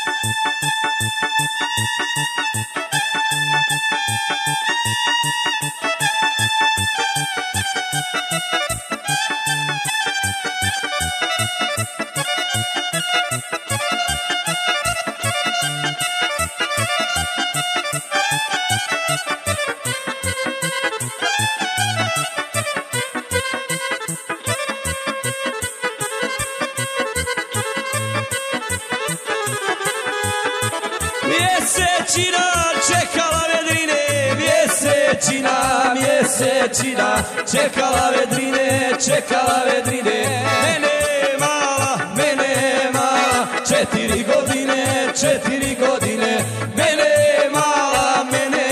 Mjesečina čekala vedrine, mjesečina čekala vedrine, mene mala, 4 godine, mene mala,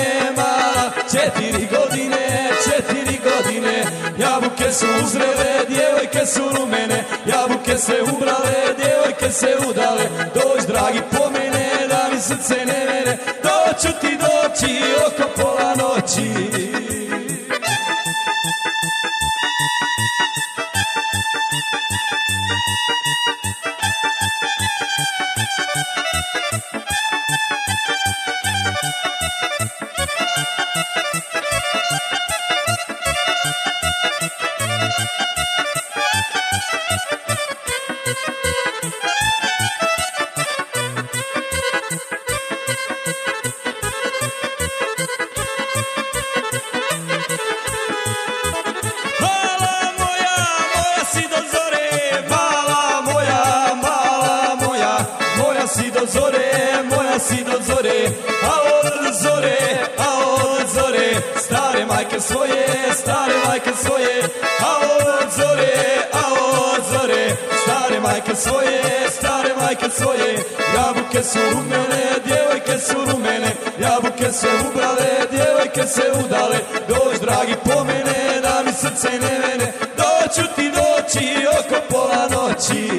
4 godine, jabuke su uzrele, djevojke su rumene, jabuke se ubrale, djevojke se udale, dođi dragi po mene, da mi srce ne mene, doću ti doći oko pola noći. Moja si do zore, a od zore, stare majke svoje, a od zore, stare majke svoje, jabuke su rumene, djevojke su rumene, jabuke se ubrale, djevojke se udale, dođi dragi po mene, da mi srce ne mene, doću ti doći oko pola noći.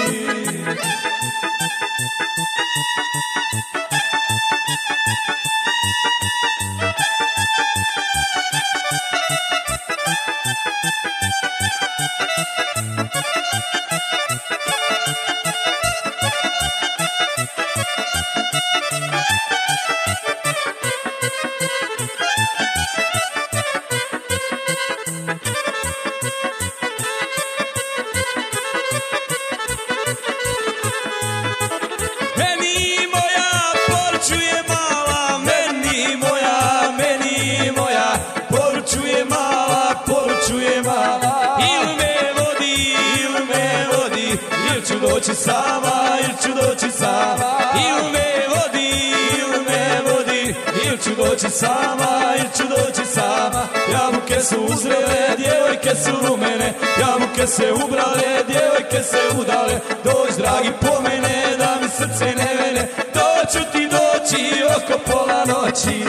Il ću doći sama, il ću doći sama, il me vodi, il ću doći sama, il ću doći sama, jabuke su uzrele, djevojke su rumene, jabuke se ubrale, djevojke se udale, dođi dragi po mene, da mi srce ne mene, doću ti doći oko pola noći.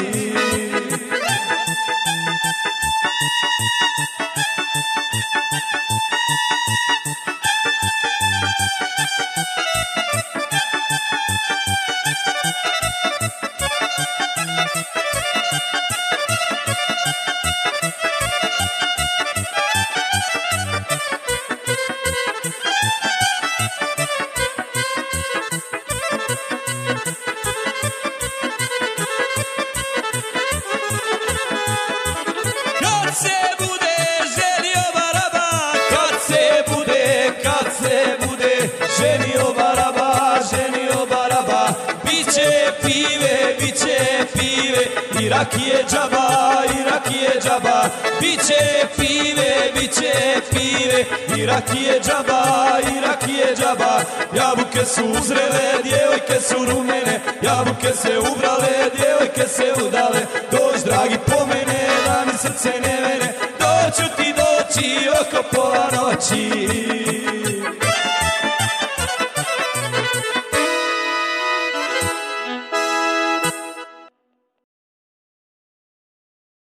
Biće pive, i rakije džaba, biće pive, i rakije džaba, jabuke su uzrele, djevojke su rumene, jabuke se ubrale, djevojke se udale, dođi dragi po mene, da mi srce ne mene, doću ti doći oko pola noći.